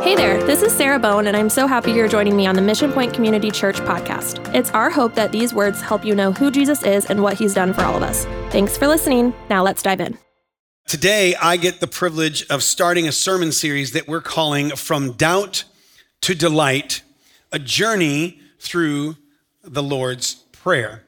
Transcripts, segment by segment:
Hey there, this is Sarah Bone, and I'm so happy you're joining me on the Mission Point Community Church podcast. It's our hope that these words help you know who Jesus is and what he's done for all of us. Thanks for listening. Now let's dive in. Today, I get the privilege of starting a sermon series that we're calling From Doubt to Delight, a journey through the Lord's Prayer.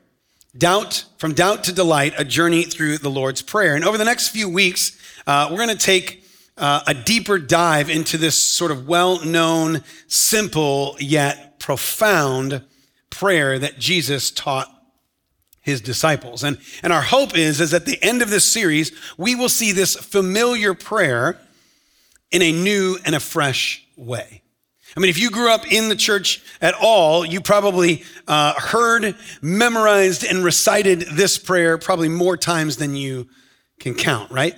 From doubt to delight, a journey through the Lord's Prayer. And over the next few weeks, we're going to take a deeper dive into this sort of well-known, simple, yet profound prayer that Jesus taught his disciples. And our hope is at the end of this series, we will see this familiar prayer in a new and a fresh way. I mean, if you grew up in the church at all, you probably heard, memorized, and recited this prayer probably more times than you can count, right?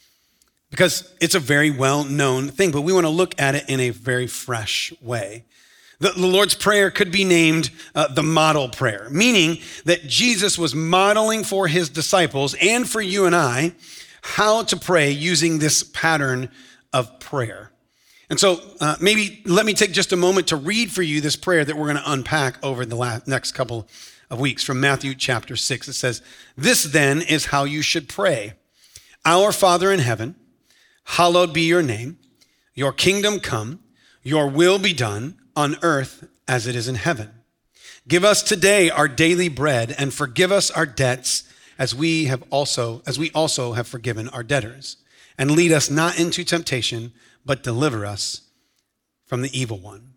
Because it's a very well-known thing, but we want to look at it in a very fresh way. The Lord's Prayer could be named the model prayer, meaning that Jesus was modeling for his disciples and for you and I how to pray using this pattern of prayer. And so maybe let me take just a moment to read for you this prayer that we're going to unpack over the next couple of weeks from Matthew chapter 6. It says, "This then is how you should pray. Our Father in heaven, hallowed be your name. Your kingdom come, your will be done on earth as it is in heaven. Give us today our daily bread and forgive us our debts as we also have forgiven our debtors. And lead us not into temptation, but deliver us from the evil one."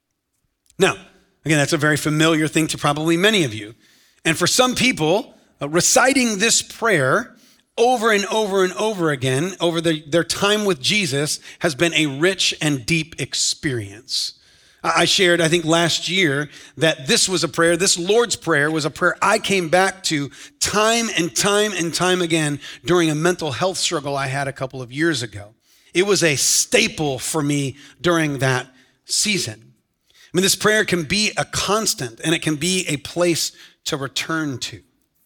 Now, again, that's a very familiar thing to probably many of you. And for some people, reciting this prayer over and over and over again over their time with Jesus has been a rich and deep experience. I shared, I think last year, that this Lord's Prayer was a prayer I came back to time and time again during a mental health struggle I had a couple of years ago. It was a staple for me during that season. I mean, this prayer can be a constant and it can be a place to return to.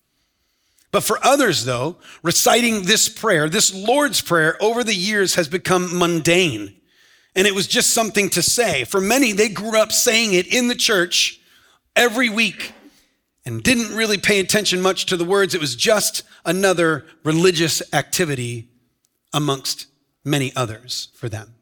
But for others, though, reciting this prayer, this Lord's Prayer over the years has become mundane. And it was just something to say. For many, they grew up saying it in the church every week and didn't really pay attention much to the words. It was just another religious activity amongst many others for them.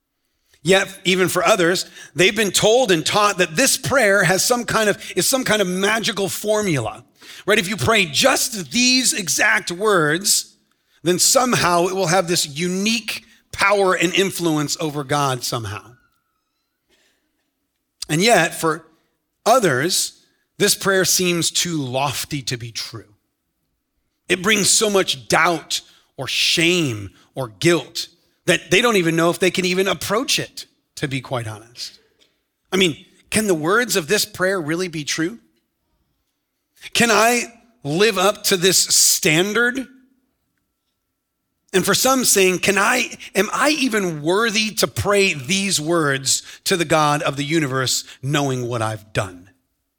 Yet, even for others, they've been told and taught that this prayer is some kind of magical formula. Right? If you pray just these exact words, then somehow it will have this unique power and influence over God somehow. And yet, for others, this prayer seems too lofty to be true. It brings so much doubt or shame or guilt that they don't even know if they can even approach it, to be quite honest. I mean, can the words of this prayer really be true? Can I live up to this standard? And for some saying, am I even worthy to pray these words to the God of the universe knowing what I've done?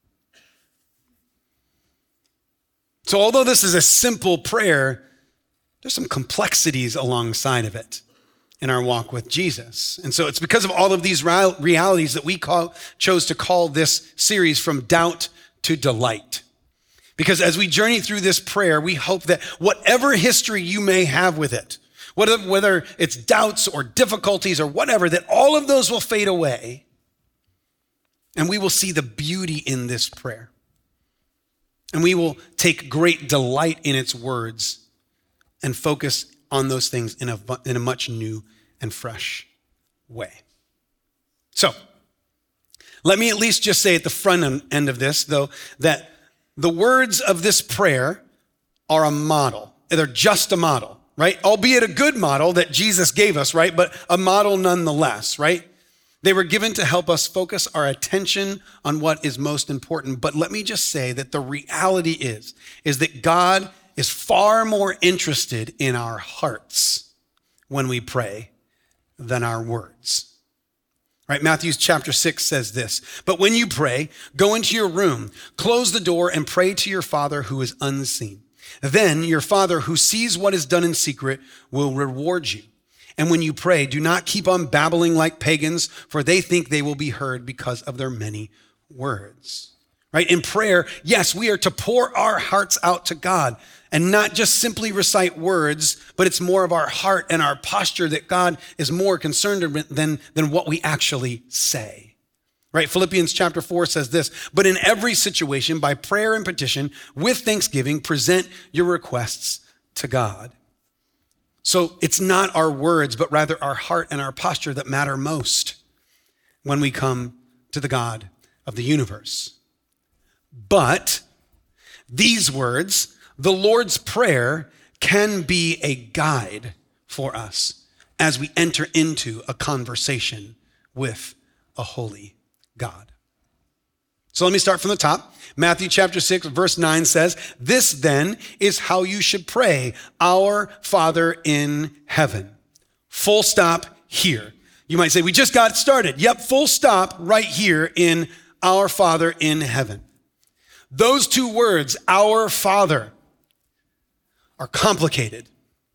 So although this is a simple prayer, there's some complexities alongside of it in our walk with Jesus. And so it's because of all of these realities that we chose to call this series From Doubt to Delight. Because as we journey through this prayer, we hope that whatever history you may have with it, whether it's doubts or difficulties or whatever, that all of those will fade away and we will see the beauty in this prayer. And we will take great delight in its words and focus on those things in a much new and fresh way. So, let me at least just say at the front end of this, though, that the words of this prayer are a model. They're just a model, right? Albeit a good model that Jesus gave us, right? But a model nonetheless, right? They were given to help us focus our attention on what is most important. But let me just say that the reality is that God is far more interested in our hearts when we pray than our words. Right, Matthew chapter 6 says this, "But when you pray, go into your room, close the door, and pray to your Father who is unseen. Then your Father who sees what is done in secret will reward you. And when you pray, do not keep on babbling like pagans, for they think they will be heard because of their many words. Right? In prayer, yes, we are to pour our hearts out to God and not just simply recite words, but it's more of our heart and our posture that God is more concerned than what we actually say. Right? Philippians chapter 4 says this, but in every situation, by prayer and petition, with thanksgiving, present your requests to God. So it's not our words, but rather our heart and our posture that matter most when we come to the God of the universe. But these words, the Lord's Prayer, can be a guide for us as we enter into a conversation with a holy God. So let me start from the top. Matthew chapter 6, verse 9 says, this then is how you should pray, our Father in heaven. Full stop here. You might say, we just got started. Yep, full stop right here in our Father in heaven. Those two words, our Father, are complicated.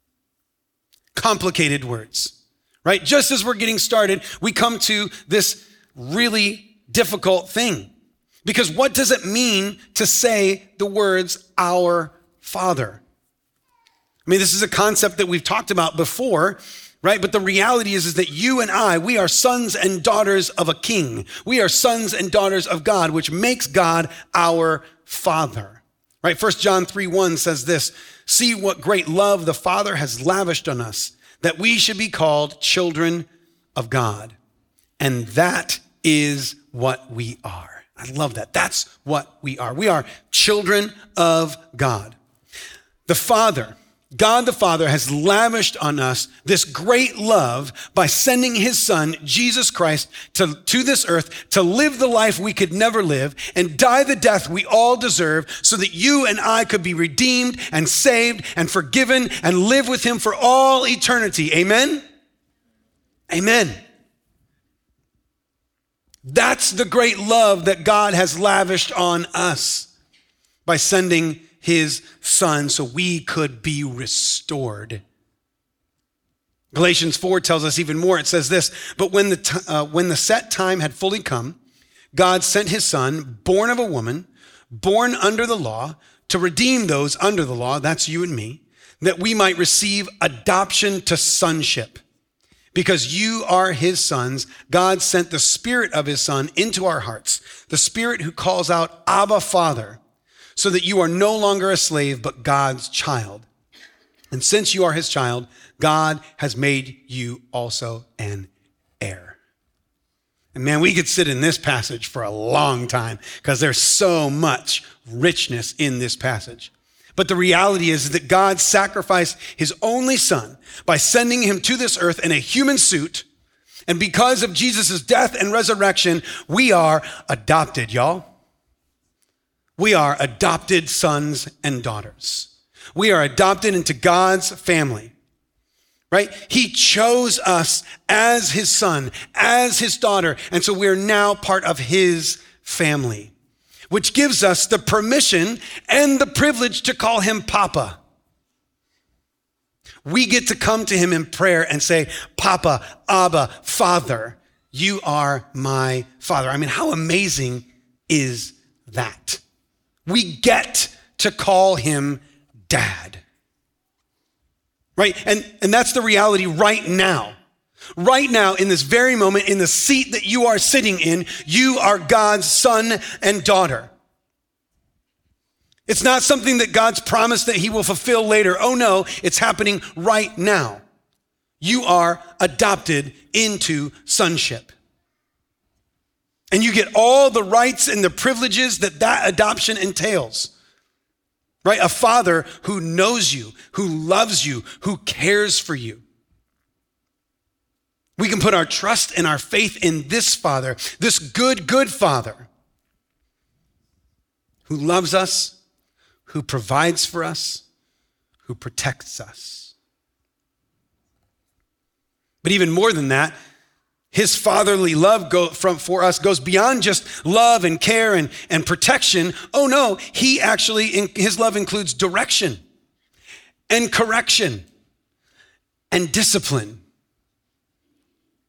Complicated words, right? Just as we're getting started, we come to this really difficult thing. Because what does it mean to say the words, our Father? I mean, this is a concept that we've talked about before, right? But the reality is that you and I, we are sons and daughters of a king. We are sons and daughters of God, which makes God our Father, right? 1 John 3:1 says this, see what great love the Father has lavished on us, that we should be called children of God. And that is what we are. I love that. That's what we are. We are children of God. The Father, God the Father, has lavished on us this great love by sending his Son, Jesus Christ, to this earth to live the life we could never live and die the death we all deserve so that you and I could be redeemed and saved and forgiven and live with him for all eternity. Amen? Amen. That's the great love that God has lavished on us by sending his Son so we could be restored. Galatians 4 tells us even more. It says this, but when the set time had fully come, God sent his Son, born of a woman, born under the law, to redeem those under the law, that's you and me, that we might receive adoption to sonship. Because you are his sons, God sent the Spirit of his Son into our hearts, the Spirit who calls out, Abba, Father, so that you are no longer a slave, but God's child. And since you are his child, God has made you also an heir. And man, we could sit in this passage for a long time because there's so much richness in this passage. But the reality is that God sacrificed his only Son by sending him to this earth in a human suit. And because of Jesus' death and resurrection, we are adopted, y'all. We are adopted sons and daughters. We are adopted into God's family, right? He chose us as his son, as his daughter. And so we're now part of his family, which gives us the permission and the privilege to call him Papa. We get to come to him in prayer and say, Papa, Abba, Father, you are my Father. I mean, how amazing is that? We get to call him Dad, right? And that's the reality right now. Right now, in this very moment, in the seat that you are sitting in, you are God's son and daughter. It's not something that God's promised that he will fulfill later. Oh no, it's happening right now. You are adopted into sonship. And you get all the rights and the privileges that adoption entails, right? A father who knows you, who loves you, who cares for you. We can put our trust and our faith in this Father, this good Father who loves us, who provides for us, who protects us. But even more than that, his fatherly love for us goes beyond just love and care and protection. Oh no, his love includes direction and correction and discipline.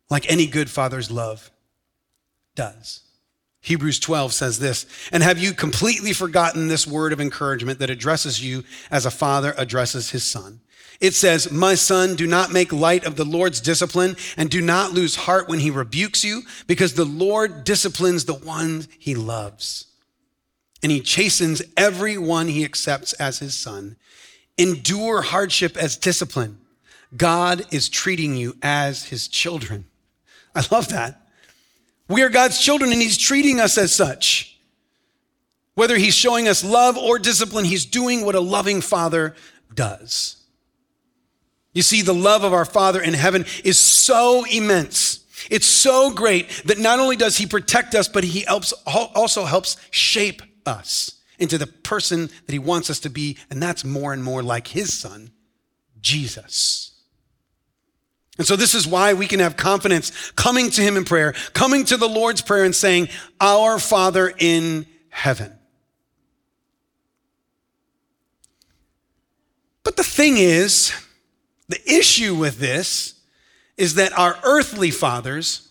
like any good father's love does. Hebrews 12 says this, and have you completely forgotten this word of encouragement that addresses you as a father addresses his son? It says, my son, do not make light of the Lord's discipline and do not lose heart when he rebukes you, because the Lord disciplines the one he loves. And he chastens every one he accepts as his son. Endure hardship as discipline. God is treating you as his children. I love that. We are God's children and he's treating us as such. Whether he's showing us love or discipline, he's doing what a loving father does. You see, the love of our Father in heaven is so immense. It's so great that not only does he protect us, but he also helps shape us into the person that he wants us to be, and that's more and more like his son, Jesus. And so this is why we can have confidence coming to him in prayer, coming to the Lord's Prayer and saying, our Father in heaven. But the thing is, the issue with this is that our earthly fathers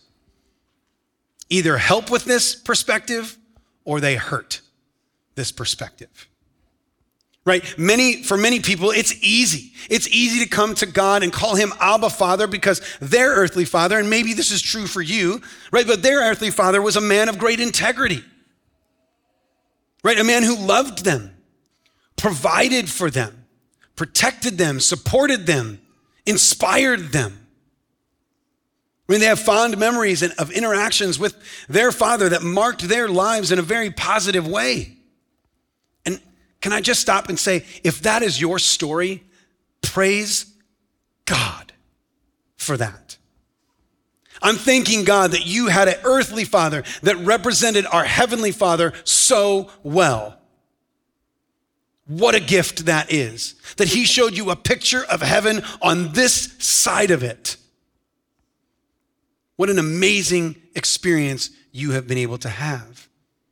either help with this perspective or they hurt this perspective. Right? For many people, it's easy. It's easy to come to God and call him Abba Father because their earthly father, and maybe this is true for you, right? But their earthly father was a man of great integrity, right? A man who loved them, provided for them, protected them, supported them, inspired them. I mean, they have fond memories of interactions with their father that marked their lives in a very positive way. And can I just stop and say, if that is your story, praise God for that. I'm thanking God that you had an earthly father that represented our heavenly Father so well. What a gift that is, that he showed you a picture of heaven on this side of it. What an amazing experience you have been able to have.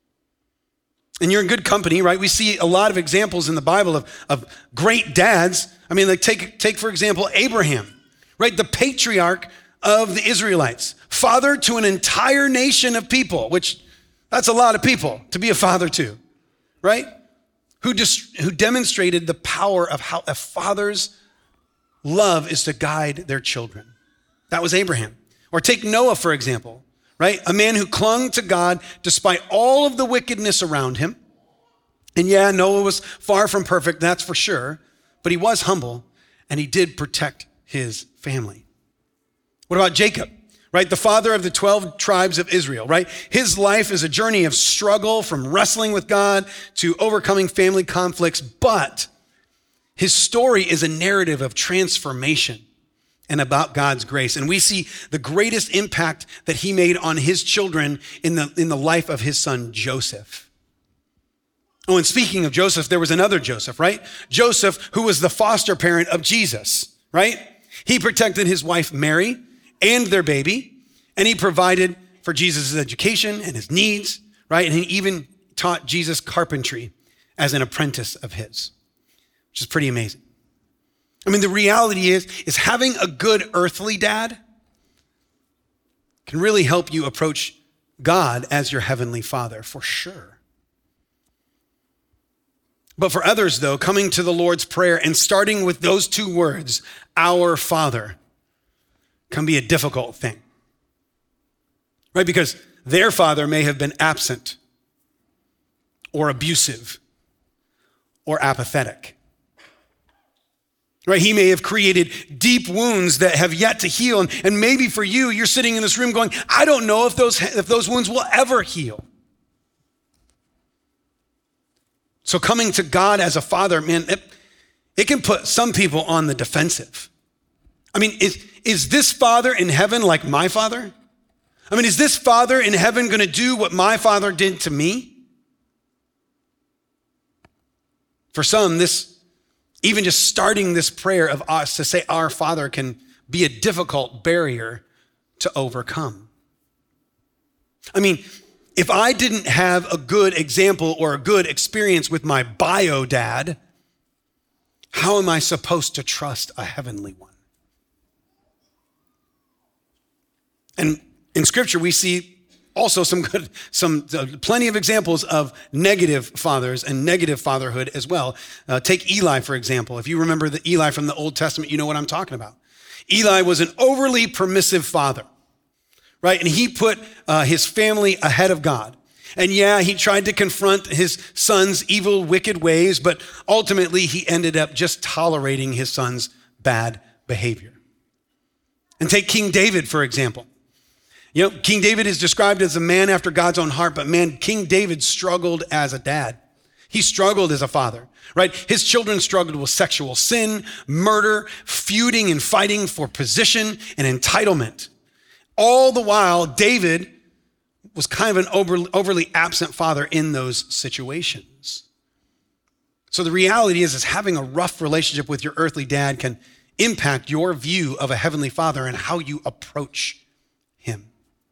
And you're in good company, right? We see a lot of examples in the Bible of great dads. I mean, like take for example, Abraham, right? The patriarch of the Israelites, father to an entire nation of people, which that's a lot of people to be a father to, right? Who demonstrated the power of how a father's love is to guide their children. That was Abraham. Or take Noah, for example, right? A man who clung to God despite all of the wickedness around him. And yeah, Noah was far from perfect, that's for sure, but he was humble and he did protect his family. What about Jacob, right? The father of the 12 tribes of Israel, right? His life is a journey of struggle from wrestling with God to overcoming family conflicts, but his story is a narrative of transformation and about God's grace. And we see the greatest impact that he made on his children in the life of his son, Joseph. Oh, and speaking of Joseph, there was another Joseph, right? Joseph, who was the foster parent of Jesus, right? He protected his wife, Mary, and their baby, and he provided for Jesus' education and his needs, right? And he even taught Jesus carpentry as an apprentice of his, which is pretty amazing. I mean, the reality is having a good earthly dad can really help you approach God as your heavenly Father, for sure. But for others, though, coming to the Lord's Prayer and starting with those two words, our Father, can be a difficult thing, right? Because their father may have been absent or abusive or apathetic. Right? He may have created deep wounds that have yet to heal. And maybe for you, you're sitting in this room going, I don't know if those wounds will ever heal. So coming to God as a father, man, it can put some people on the defensive. I mean, is this father in heaven like my father? I mean, is this father in heaven going to do what my father did to me? For some, even just starting this prayer of us to say our Father can be a difficult barrier to overcome. I mean, if I didn't have a good example or a good experience with my bio dad, how am I supposed to trust a heavenly one? And in Scripture, we see also plenty of examples of negative fathers and negative fatherhood as well. Take Eli, for example. If you remember the Eli from the Old Testament, you know what I'm talking about. Eli was an overly permissive father, right? And he put his family ahead of God. And yeah, he tried to confront his son's evil, wicked ways, but ultimately he ended up just tolerating his son's bad behavior. And take King David, for example. You know, King David is described as a man after God's own heart, but man, King David struggled as a dad. He struggled as a father, right? His children struggled with sexual sin, murder, feuding and fighting for position and entitlement. All the while, David was kind of an overly absent father in those situations. So the reality is having a rough relationship with your earthly dad can impact your view of a heavenly father and how you approach him.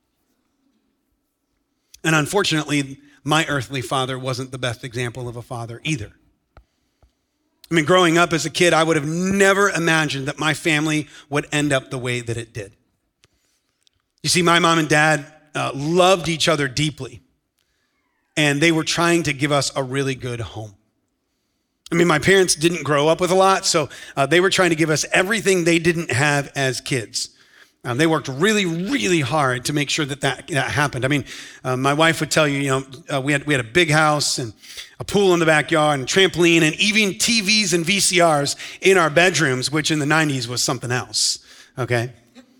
And unfortunately, my earthly father wasn't the best example of a father either. I mean, growing up as a kid, I would have never imagined that my family would end up the way that it did. You see, my mom and dad loved each other deeply, and they were trying to give us a really good home. I mean, my parents didn't grow up with a lot, so they were trying to give us everything they didn't have as kids. They worked really, really hard to make sure that happened. I mean, my wife would tell you, we had a big house and a pool in the backyard and trampoline and even TVs and VCRs in our bedrooms, which in the 90s was something else, okay?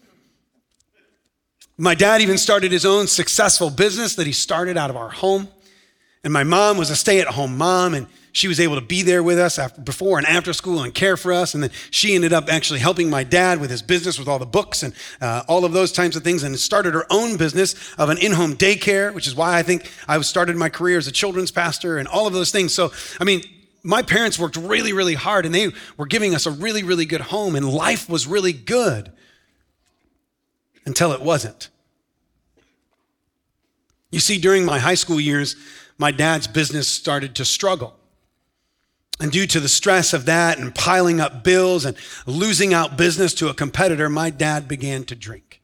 My dad even started his own successful business that he started out of our home. And my mom was a stay-at-home mom, and she was able to be there with us before and after school and care for us. And then she ended up actually helping my dad with his business, with all the books and all of those types of things, and started her own business of an in-home daycare, which is why I think I started my career as a children's pastor and all of those things. So, I mean, my parents worked really, really hard, and they were giving us a really, really good home, and life was really good until it wasn't. You see, during my high school years, my dad's business started to struggle. And due to the stress of that and piling up bills and losing out business to a competitor, my dad began to drink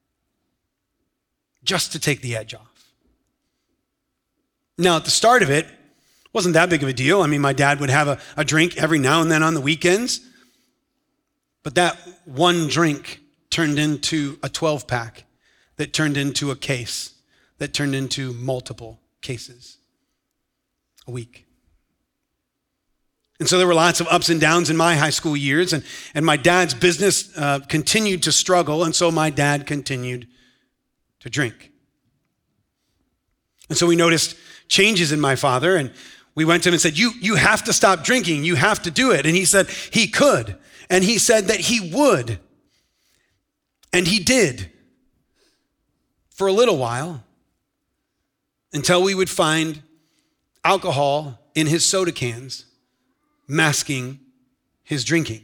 just to take the edge off. Now, at the start of it, wasn't that big of a deal. I mean, my dad would have a drink every now and then on the weekends, but that one drink turned into a 12-pack that turned into a case that turned into multiple cases a week. And so there were lots of ups and downs in my high school years, and my dad's business continued to struggle, and so my dad continued to drink. And so we noticed changes in my father, and we went to him and said, you have to stop drinking, you have to do it. And he said he could, and he said that he would, and he did for a little while, until we would find alcohol in his soda cans masking his drinking.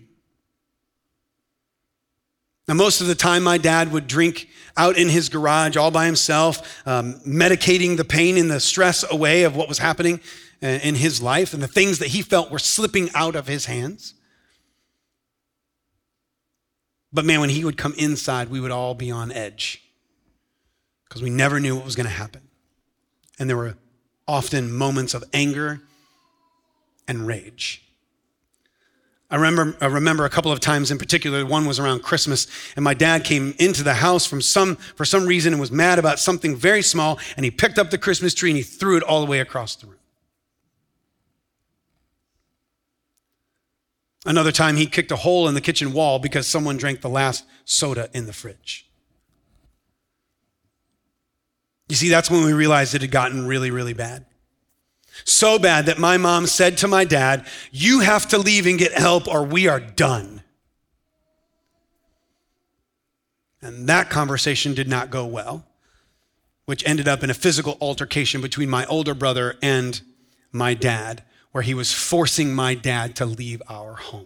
Now, most of the time, my dad would drink out in his garage all by himself, medicating the pain and the stress away of what was happening in his life and the things that he felt were slipping out of his hands. But man, when he would come inside, we would all be on edge because we never knew what was going to happen. And there were often moments of anger and rage. I remember a couple of times in particular, one was around Christmas, and my dad came into the house for some reason and was mad about something very small, and he picked up the Christmas tree and he threw it all the way across the room. Another time he kicked a hole in the kitchen wall because someone drank the last soda in the fridge. You see, that's when we realized it had gotten really, really bad. So bad that my mom said to my dad, "You have to leave and get help or we are done." And that conversation did not go well, which ended up in a physical altercation between my older brother and my dad, where he was forcing my dad to leave our home.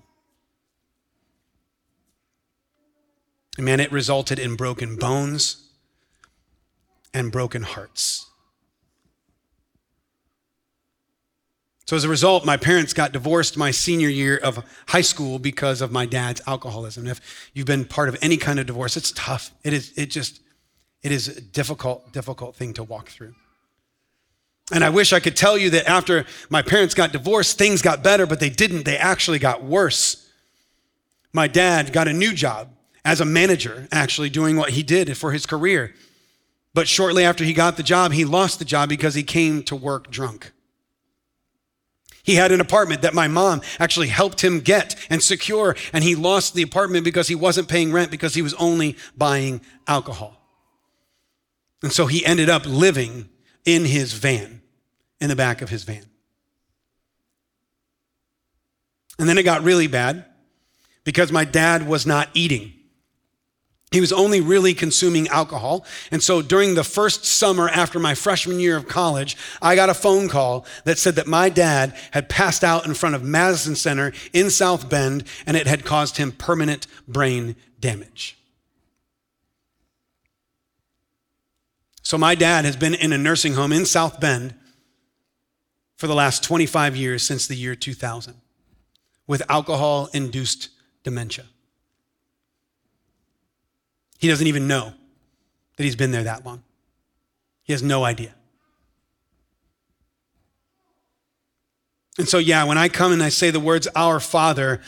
And man, it resulted in broken bones and broken hearts. So as a result, my parents got divorced my senior year of high school because of my dad's alcoholism. And if you've been part of any kind of divorce, it's tough. It It is a difficult, difficult thing to walk through. And I wish I could tell you that after my parents got divorced, things got better, but they didn't. They actually got worse. My dad got a new job as a manager, actually doing what he did for his career. But shortly after he got the job, he lost the job because he came to work drunk. He had an apartment that my mom actually helped him get and secure, and he lost the apartment because he wasn't paying rent because he was only buying alcohol. And so he ended up living in his van, in the back of his van. And then it got really bad because my dad was not eating. He was only really consuming alcohol. And so during the first summer after my freshman year of college, I got a phone call that said that my dad had passed out in front of Madison Center in South Bend, and it had caused him permanent brain damage. So my dad has been in a nursing home in South Bend for the last 25 years, since the year 2000, with alcohol-induced dementia. He doesn't even know that he's been there that long. He has no idea. And so, when I come and I say the words, Our Father,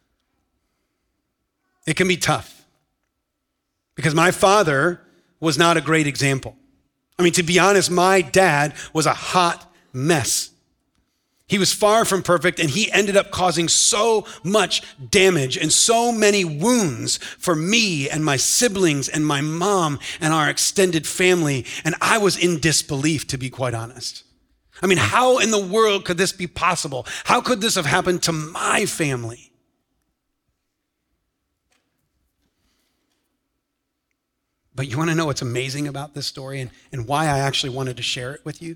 it can be tough because my father was not a great example. I mean, to be honest, my dad was a hot mess. He was far from perfect, and he ended up causing so much damage and so many wounds for me and my siblings and my mom and our extended family. And I was in disbelief, to be quite honest. I mean, how in the world could this be possible? How could this have happened to my family? But you want to know what's amazing about this story and why I actually wanted to share it with you?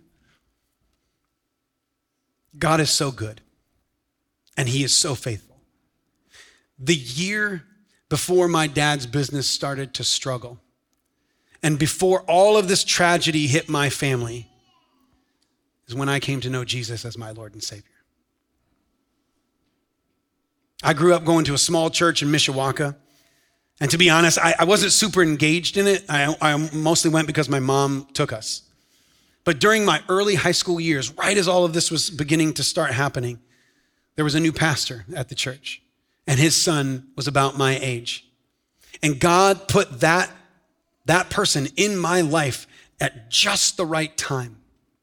God is so good, and he is so faithful. The year before my dad's business started to struggle, and before all of this tragedy hit my family, is when I came to know Jesus as my Lord and Savior. I grew up going to a small church in Mishawaka, and to be honest, I wasn't super engaged in it. I mostly went because my mom took us. But during my early high school years, right as all of this was beginning to start happening, there was a new pastor at the church, and his son was about my age. And God put that person in my life at just the right time.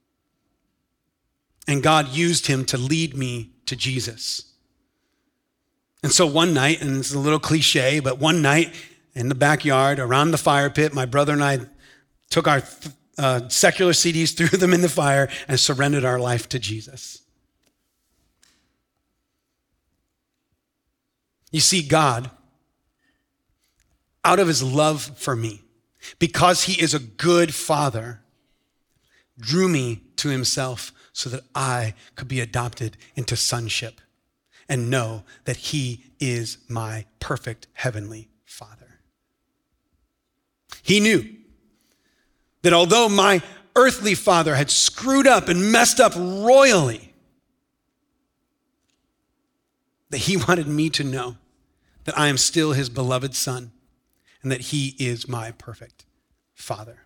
And God used him to lead me to Jesus. And so one night, and it's a little cliche, but one night in the backyard around the fire pit, my brother and I took our secular CDs, threw them in the fire, and surrendered our life to Jesus. You see, God, out of his love for me, because he is a good father, drew me to himself so that I could be adopted into sonship and know that he is my perfect heavenly Father. He knew that although my earthly father had screwed up and messed up royally, that he wanted me to know that I am still his beloved son and that he is my perfect Father.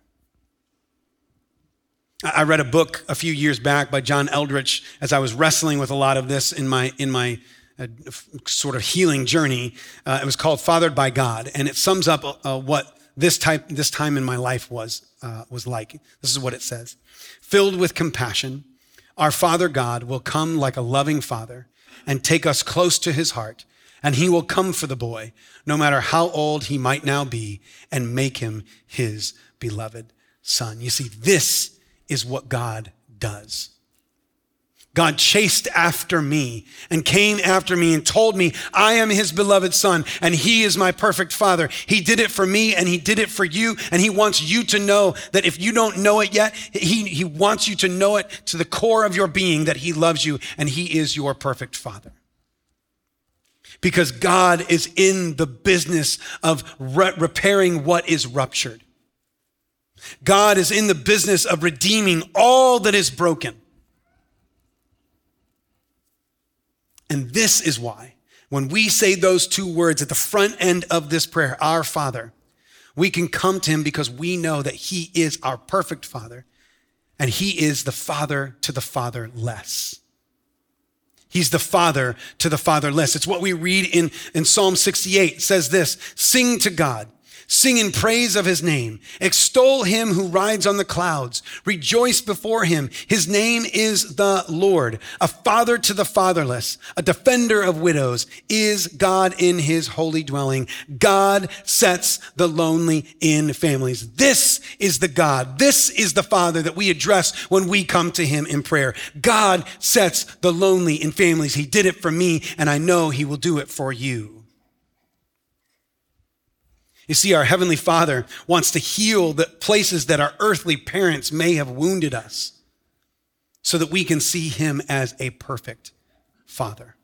I read a book a few years back by John Eldredge as I was wrestling with a lot of this in my sort of healing journey. It was called Fathered by God, and it sums up what this time in my life was like. This is what it says. Filled with compassion, our Father God will come like a loving father and take us close to his heart, and he will come for the boy, no matter how old he might now be, and make him his beloved son. You see, this is what God does. God chased after me and came after me and told me I am his beloved son and he is my perfect father. He did it for me and he did it for you, and he wants you to know that if you don't know it yet, he wants you to know it to the core of your being, that he loves you and he is your perfect father. Because God is in the business of repairing what is ruptured. God is in the business of redeeming all that is broken. And this is why, when we say those two words at the front end of this prayer, Our Father, We can come to him because we know that he is our perfect Father, and he is the father to the fatherless. He's the father to the fatherless. It's what we read in Psalm 68. It says this, sing to God. Sing in praise of his name. Extol him who rides on the clouds. Rejoice before him. His name is the Lord. A father to the fatherless, a defender of widows, is God in his holy dwelling. God sets the lonely in families. This is the God. This is the Father that we address when we come to him in prayer. God sets the lonely in families. He did it for me, and I know he will do it for you. You see, our Heavenly Father wants to heal the places that our earthly parents may have wounded us so that we can see him as a perfect Father.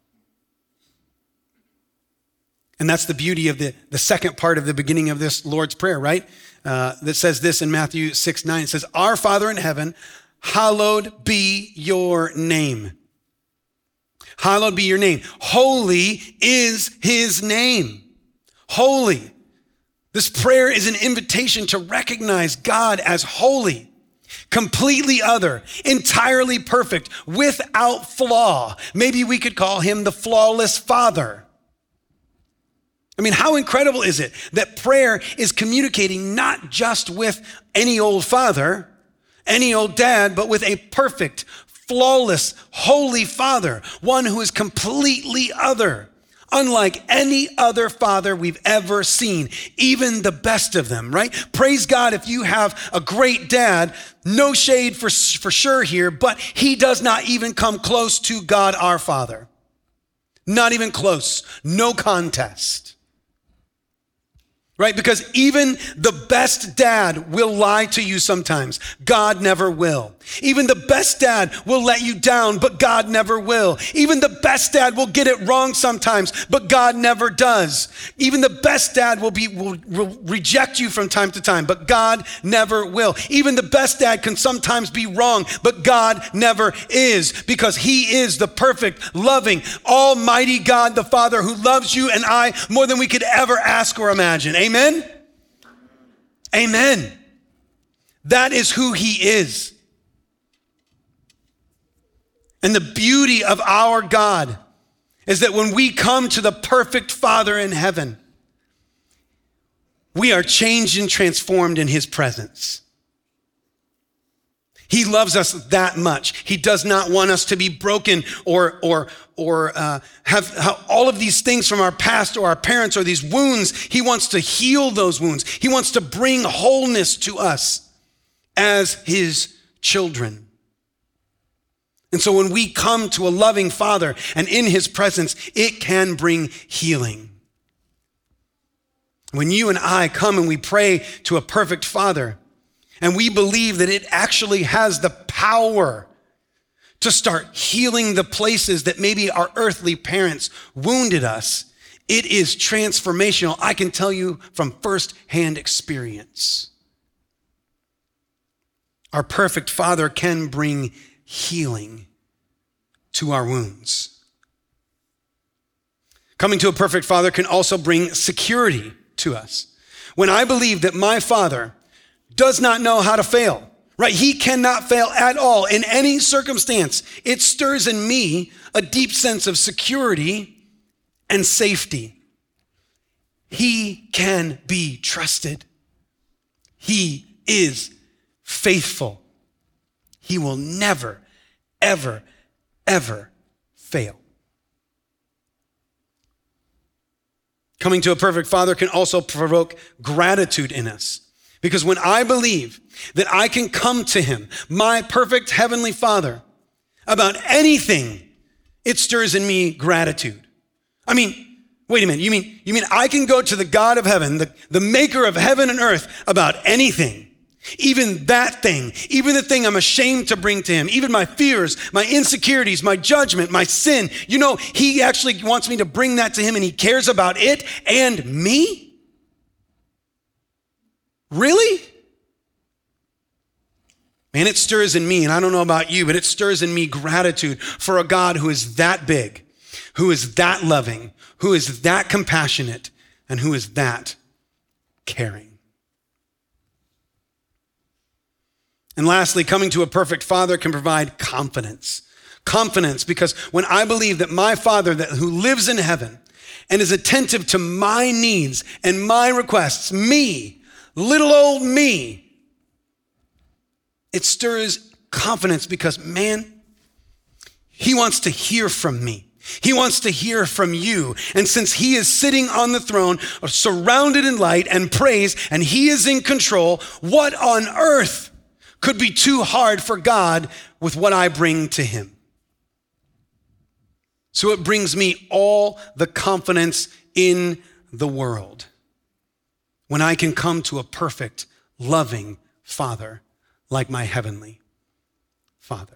And that's the beauty of the second part of the beginning of this Lord's Prayer, right? That says this in Matthew 6:9. It says, Our Father in heaven, hallowed be your name. Hallowed be your name. Holy is his name. Holy. This prayer is an invitation to recognize God as holy, completely other, entirely perfect, without flaw. Maybe we could call him the flawless Father. I mean, how incredible is it that prayer is communicating not just with any old father, any old dad, but with a perfect, flawless, holy Father, one who is completely other. Unlike any other father we've ever seen, even the best of them, right? Praise God if you have a great dad, no shade for sure here, but he does not even come close to God our Father. Not even close, no contest. Right? Because even the best dad will lie to you sometimes. God never will. Even the best dad will let you down, but God never will. Even the best dad will get it wrong sometimes, but God never does. Even the best dad will reject you from time to time, but God never will. Even the best dad can sometimes be wrong, but God never is, because he is the perfect, loving, almighty God, the Father who loves you and I more than we could ever ask or imagine. Amen? Amen. That is who he is. And the beauty of our God is that when we come to the perfect Father in heaven, we are changed and transformed in his presence. He loves us that much. He does not want us to be broken or have all of these things from our past or our parents or these wounds. He wants to heal those wounds. He wants to bring wholeness to us as his children. And so when we come to a loving Father and in his presence, it can bring healing. When you and I come and we pray to a perfect Father, and we believe that it actually has the power to start healing the places that maybe our earthly parents wounded us, it is transformational. I can tell you from firsthand experience. Our perfect Father can bring healing to our wounds. Coming to a perfect Father can also bring security to us. When I believe that my Father does not know how to fail, right? He cannot fail at all in any circumstance. It stirs in me a deep sense of security and safety. He can be trusted. He is faithful. He will never, ever, ever fail. Coming to a perfect Father can also provoke gratitude in us. Because when I believe that I can come to him, my perfect heavenly Father, about anything, it stirs in me gratitude. I mean, wait a minute, you mean I can go to the God of heaven, the maker of heaven and earth, about anything? Even that thing, even the thing I'm ashamed to bring to him, even my fears, my insecurities, my judgment, my sin. You know, he actually wants me to bring that to him, and he cares about it and me? Really? Man, it stirs in me, and I don't know about you, but it stirs in me gratitude for a God who is that big, who is that loving, who is that compassionate, and who is that caring. And lastly, coming to a perfect Father can provide confidence. Confidence, because when I believe that my Father who lives in heaven and is attentive to my needs and my requests, me, little old me, it stirs confidence because, man, he wants to hear from me. He wants to hear from you. And since he is sitting on the throne, surrounded in light and praise, and he is in control, what on earth could be too hard for God with what I bring to him? So it brings me all the confidence in the world when I can come to a perfect, loving Father like my heavenly Father.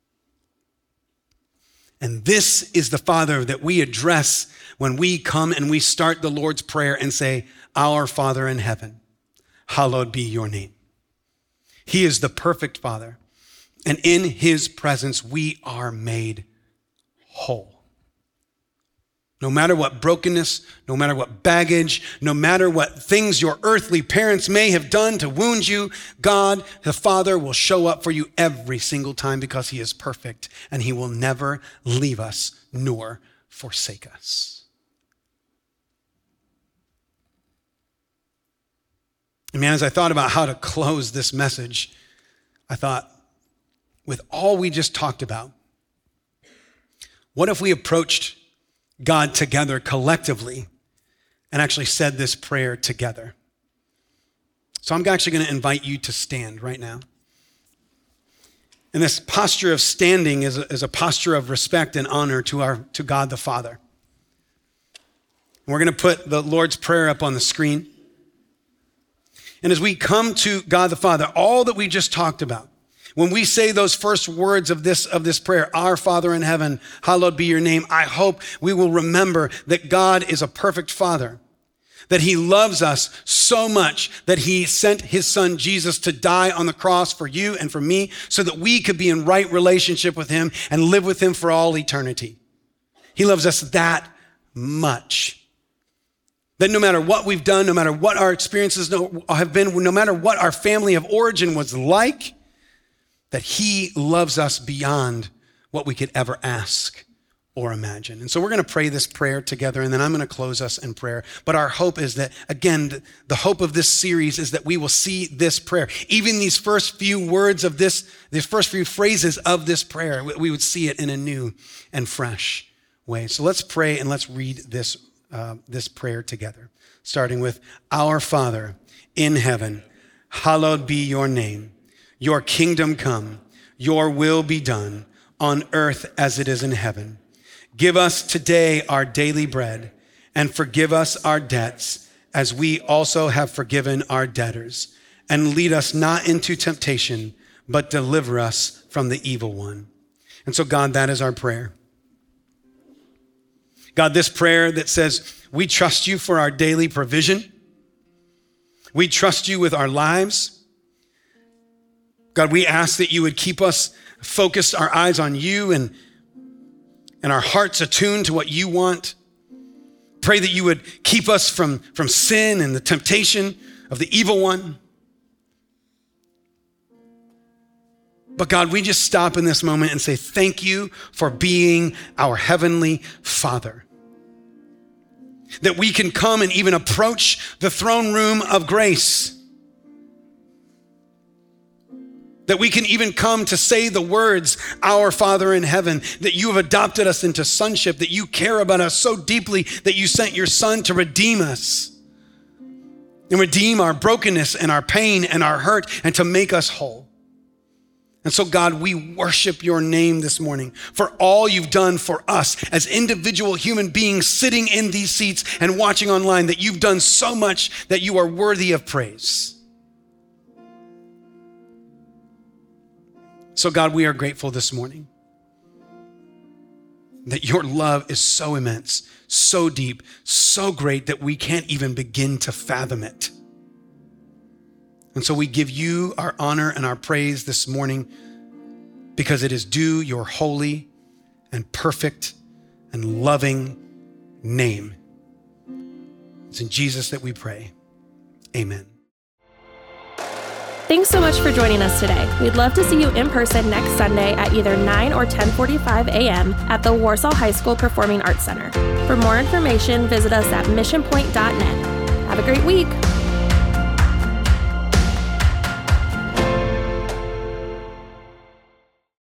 And this is the Father that we address when we come and we start the Lord's Prayer and say, "Our Father in heaven, hallowed be your name." He is the perfect Father, and in his presence we are made whole. No matter what brokenness, no matter what baggage, no matter what things your earthly parents may have done to wound you, God, the Father, will show up for you every single time because he is perfect and he will never leave us nor forsake us. And man, as I thought about how to close this message, I thought, with all we just talked about, what if we approached God together collectively and actually said this prayer together? So I'm actually going to invite you to stand right now. And this posture of standing is a posture of respect and honor to God the Father. And we're going to put the Lord's Prayer up on the screen. And as we come to God the Father, all that we just talked about, when we say those first words of this prayer, "Our Father in heaven, hallowed be your name," I hope we will remember that God is a perfect Father, that he loves us so much that he sent his son Jesus to die on the cross for you and for me so that we could be in right relationship with him and live with him for all eternity. He loves us that much. That no matter what we've done, no matter what our experiences have been, no matter what our family of origin was like, that he loves us beyond what we could ever ask or imagine. And so we're going to pray this prayer together, and then I'm going to close us in prayer. But our hope is that, again, the hope of this series is that we will see this prayer. Even these first few words of these first few phrases of this prayer, we would see it in a new and fresh way. So let's pray and let's read this prayer together, starting with, "Our Father in heaven, hallowed be your name. Your kingdom come, your will be done on earth as it is in heaven. Give us today our daily bread and forgive us our debts as we also have forgiven our debtors. And lead us not into temptation, but deliver us from the evil one." And so God, that is our prayer. God, this prayer that says, we trust you for our daily provision. We trust you with our lives. God, we ask that you would keep us focused, our eyes on you and our hearts attuned to what you want. Pray that you would keep us from sin and the temptation of the evil one. But God, we just stop in this moment and say, thank you for being our heavenly Father. That we can come and even approach the throne room of grace. That we can even come to say the words, "Our Father in heaven," that you have adopted us into sonship, that you care about us so deeply that you sent your son to redeem us and redeem our brokenness and our pain and our hurt and to make us whole. And so God, we worship your name this morning for all you've done for us as individual human beings sitting in these seats and watching online, that you've done so much that you are worthy of praise. So God, we are grateful this morning that your love is so immense, so deep, so great that we can't even begin to fathom it. And so we give you our honor and our praise this morning because it is due your holy and perfect and loving name. It's in Jesus that we pray. Amen. Thanks so much for joining us today. We'd love to see you in person next Sunday at either 9 or 10:45 a.m. at the Warsaw High School Performing Arts Center. For more information, visit us at missionpoint.net. Have a great week.